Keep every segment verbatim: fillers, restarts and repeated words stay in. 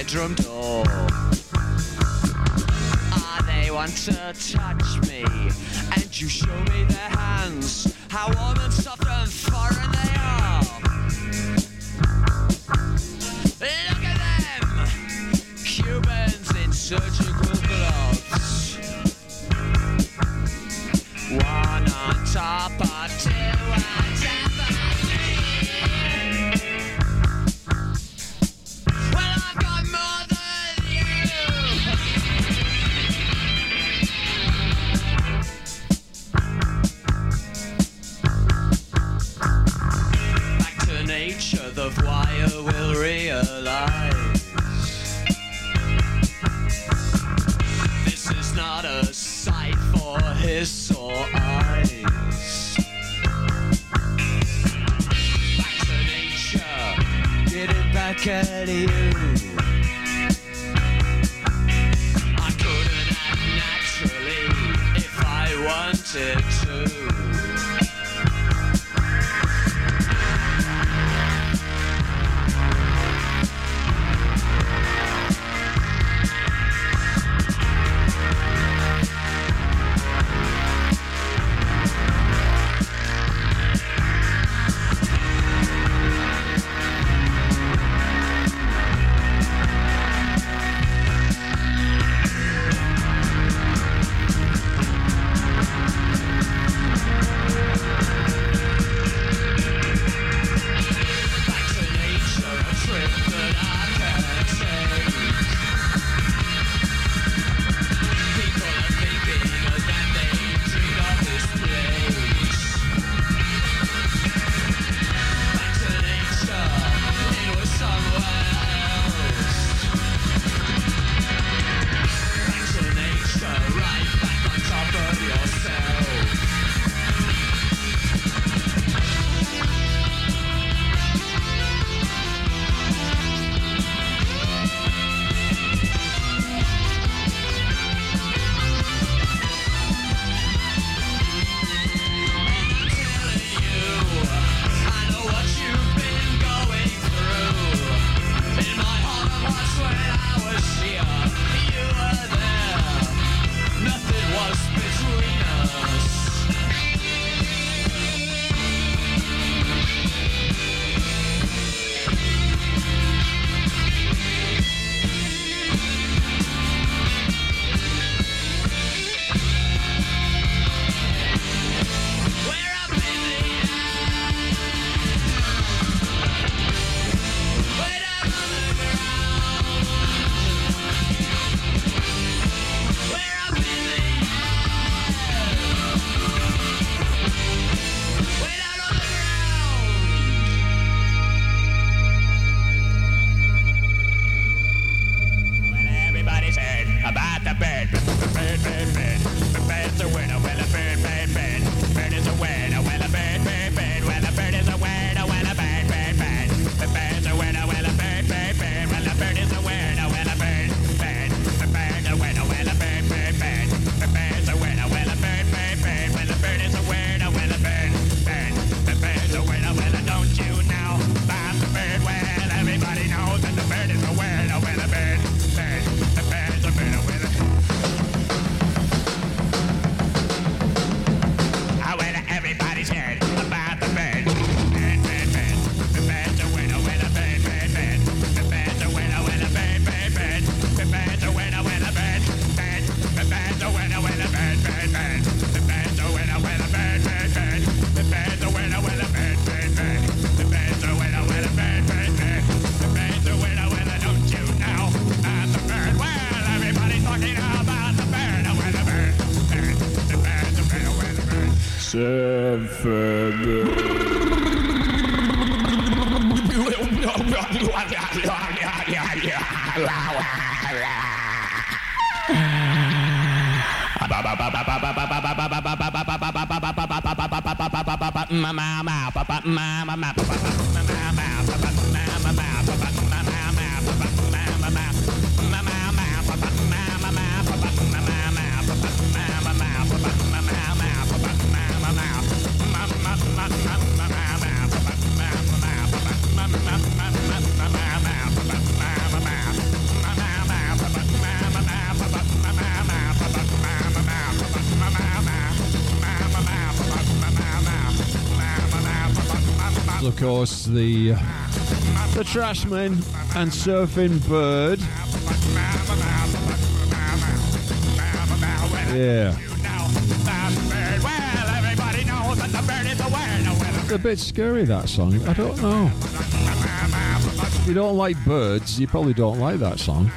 bedroom door. Ah, they want to touch me, and you show me their hands, how warm and soft and foreign they are. Look at them, Cubans in surgical gloves, one on top of two on top of three. Well, I've got more than you. Back to nature, the wire will realize this is not a sight for his sore eyes. Back to nature, get it back at you. I couldn't act naturally if I wanted to. course, the the Trashmen and Surfing Bird. Yeah. It's a bit scary, that song. I don't know. If you don't like birds, you probably don't like that song.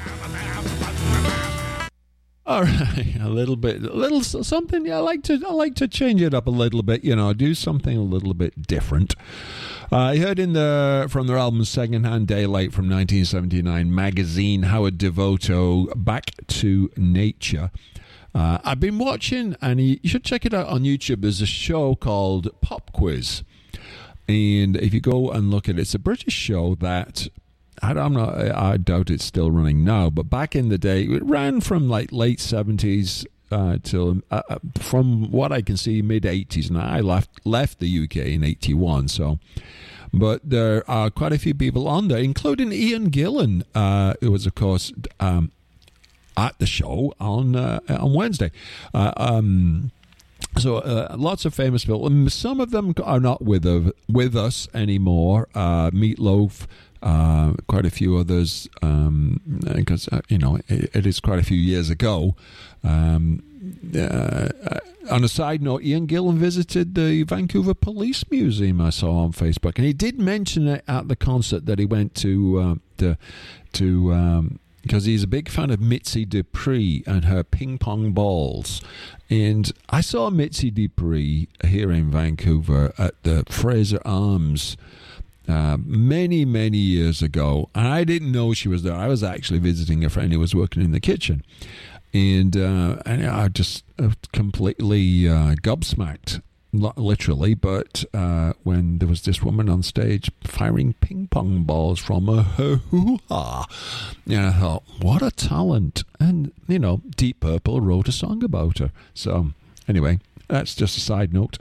All right, a little bit, a little something. Yeah, I like to, I like to change it up a little bit. You know, do something a little bit different. Uh, I heard in the from their album Secondhand Daylight from nineteen seventy-nine magazine, Howard Devoto, Back to Nature. Uh, I've been watching, and you should check it out on YouTube. There's a show called Pop Quiz, and if you go and look at it, it's a British show that. I don't know. I doubt it's still running now, but back in the day, it ran from like late seventies uh, till, uh, from what I can see, mid eighties. And I left left the U K in eighty-one. So, but there are quite a few people on there, including Ian Gillan, uh, who was, of course, um, at the show on uh, on Wednesday. Uh, um, So uh, lots of famous people. Some of them are not with uh, with us anymore. Uh, Meatloaf. Uh, quite a few others, because um, uh, you know it, it is quite a few years ago. Um, uh, on a side note, Ian Gillan visited the Vancouver Police Museum. I saw on Facebook, and he did mention it at the concert that he went to uh, to to. Um, because he's a big fan of Mitzi Dupree and her ping pong balls. And I saw Mitzi Dupree here in Vancouver at the Fraser Arms uh, many, many years ago. And I didn't know she was there. I was actually visiting a friend who was working in the kitchen. And, uh, and I just uh, completely uh, gobsmacked. Not literally, but uh, when there was this woman on stage firing ping pong balls from a hoo-ha, and I thought, what a talent. And, you know, Deep Purple wrote a song about her. So, anyway, that's just a side note.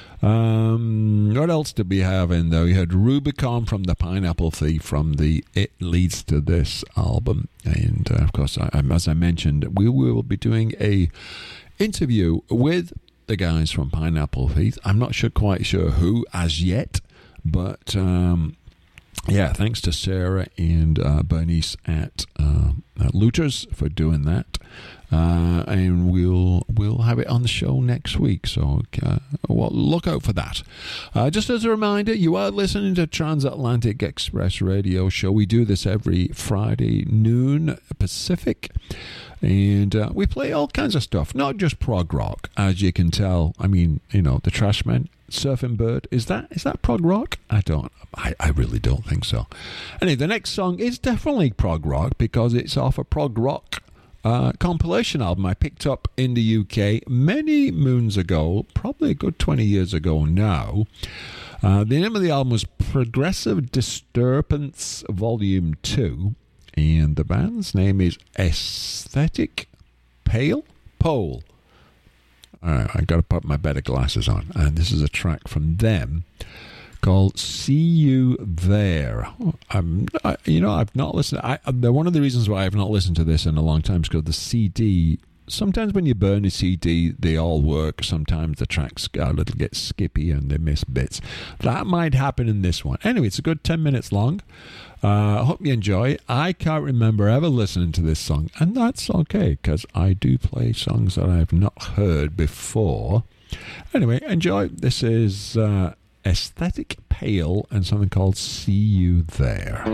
Um, what else did we have in there? We had Rubicon from the Pineapple Thief from the It Leads to This album. And, uh, of course, I, as I mentioned, we will be doing a interview with the guys from Pineapple Thief. I'm not sure, quite sure who as yet, but um, yeah, thanks to Sarah and uh, Bernice at, uh, at Looters for doing that, uh, and we'll we'll have it on the show next week. So uh, well, look out for that. Uh, just as a reminder, you are listening to Transatlantic Express Radio Show. We do this every Friday noon Pacific. And uh, we play all kinds of stuff, not just prog rock, as you can tell. I mean, you know, the Trashmen, Surfing Bird, is that is that prog rock? I don't, I, I really don't think so. Anyway, the next song is definitely prog rock because it's off a prog rock uh, compilation album I picked up in the U K many moons ago, probably a good twenty years ago now. Uh, the name of the album was Progressive Disturbance Volume two. And the band's name is Aesthetic Pale Pole. All right, I've got to put my better glasses on. And this is a track from them called See You There. I'm, I, you know, I've not listened. I, one of the reasons why I've not listened to this in a long time is because the C D, sometimes when you burn a C D, they all work. Sometimes the tracks a little get skippy and they miss bits. That might happen in this one. Anyway, it's a good ten minutes long. I uh, hope you enjoy. I can't remember ever listening to this song, and that's okay, because I do play songs that I've not heard before. Anyway, enjoy. This is uh, Aesthetic Pale and something called See You There.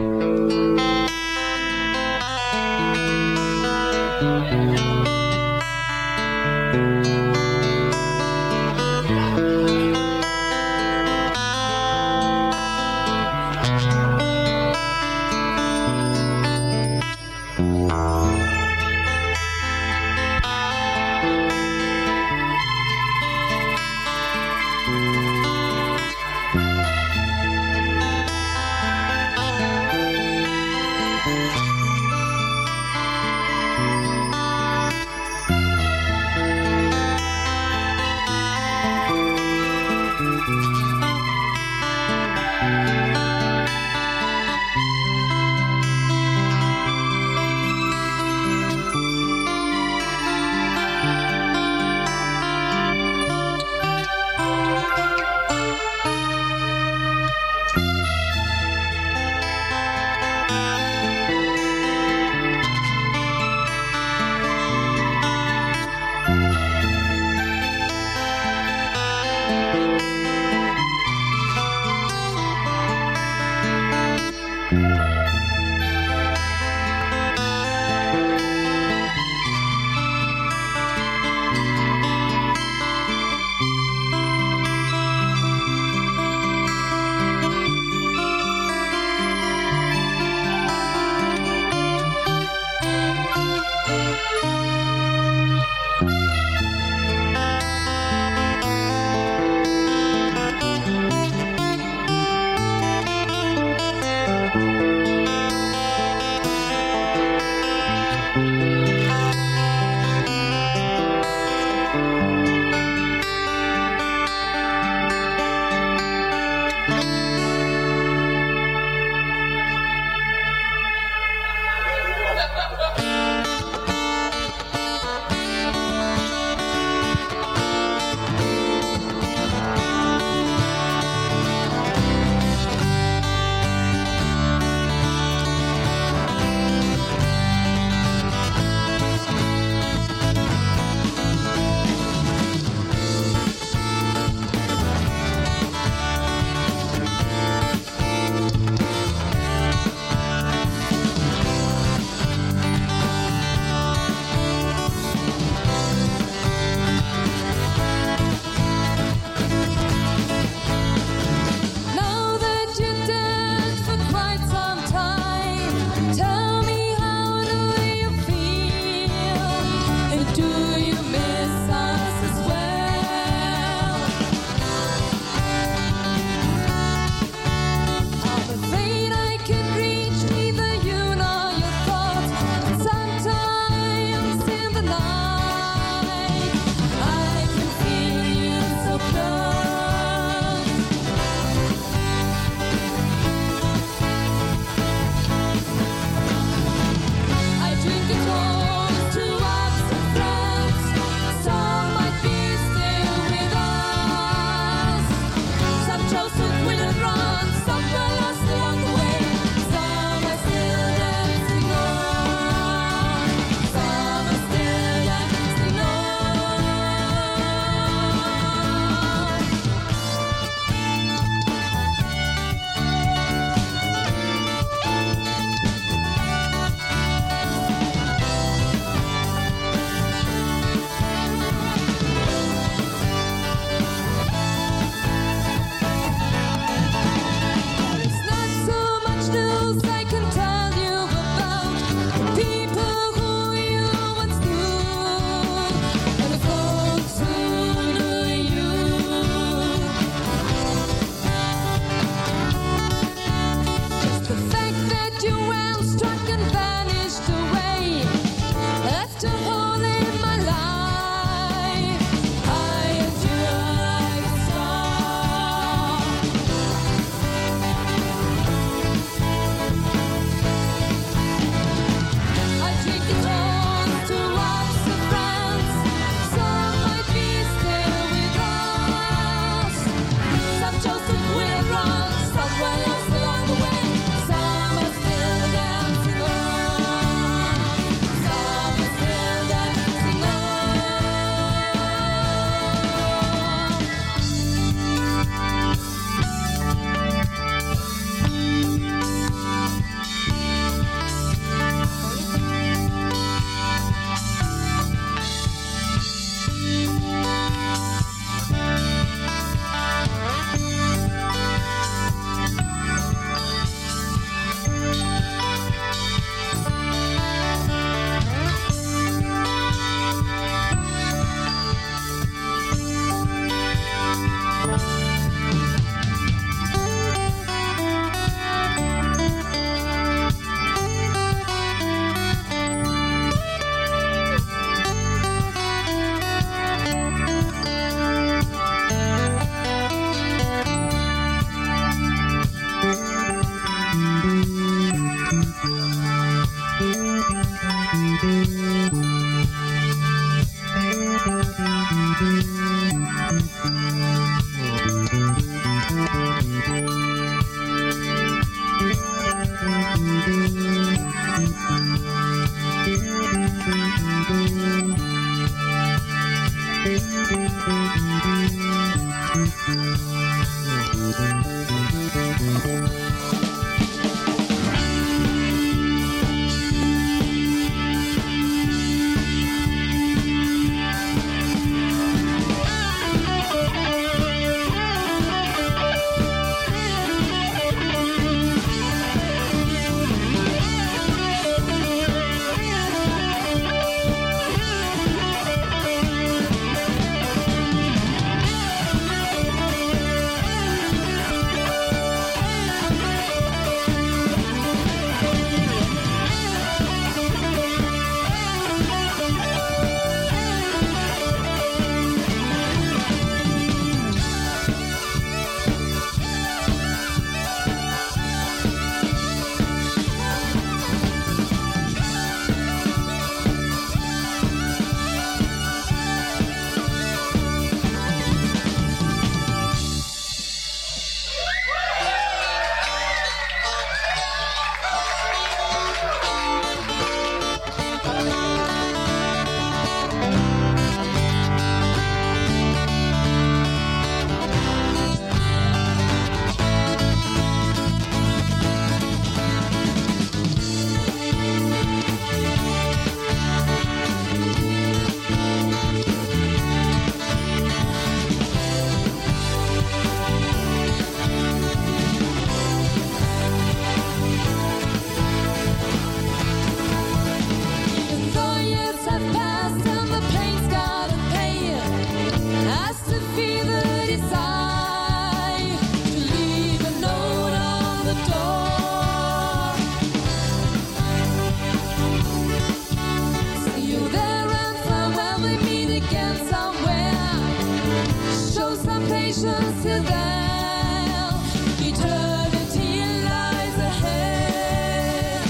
generations till then. Eternity lies ahead.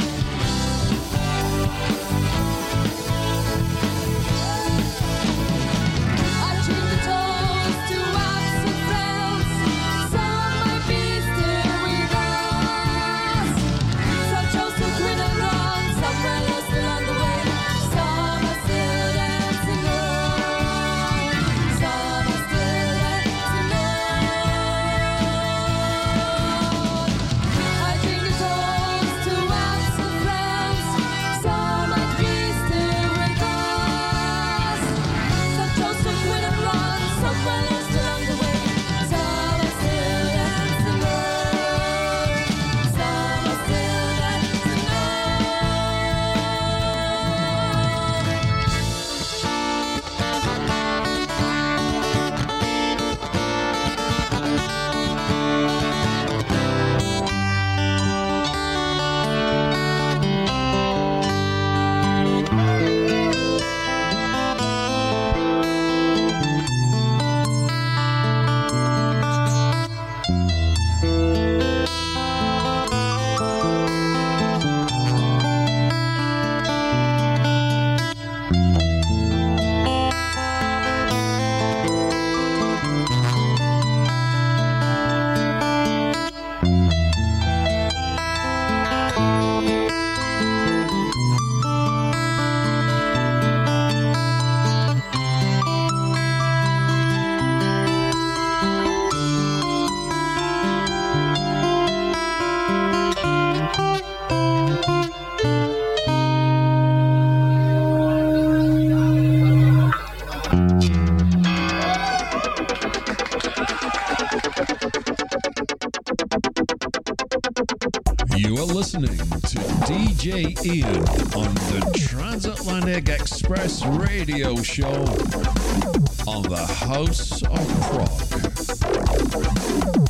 I drink the toast to absent friends. Some might be still with us. Some chose to quit and run. Some were lost along the way. Some are still dancing on. Some are still dancing on. I drink a toast to absent friends. Some might be still with us. Some chose to quit and run. Some were lost along the way. Some are still dancing on. Some are still dancing You are listening to D J Ian on the Transatlantic Express radio show on the House of Prog.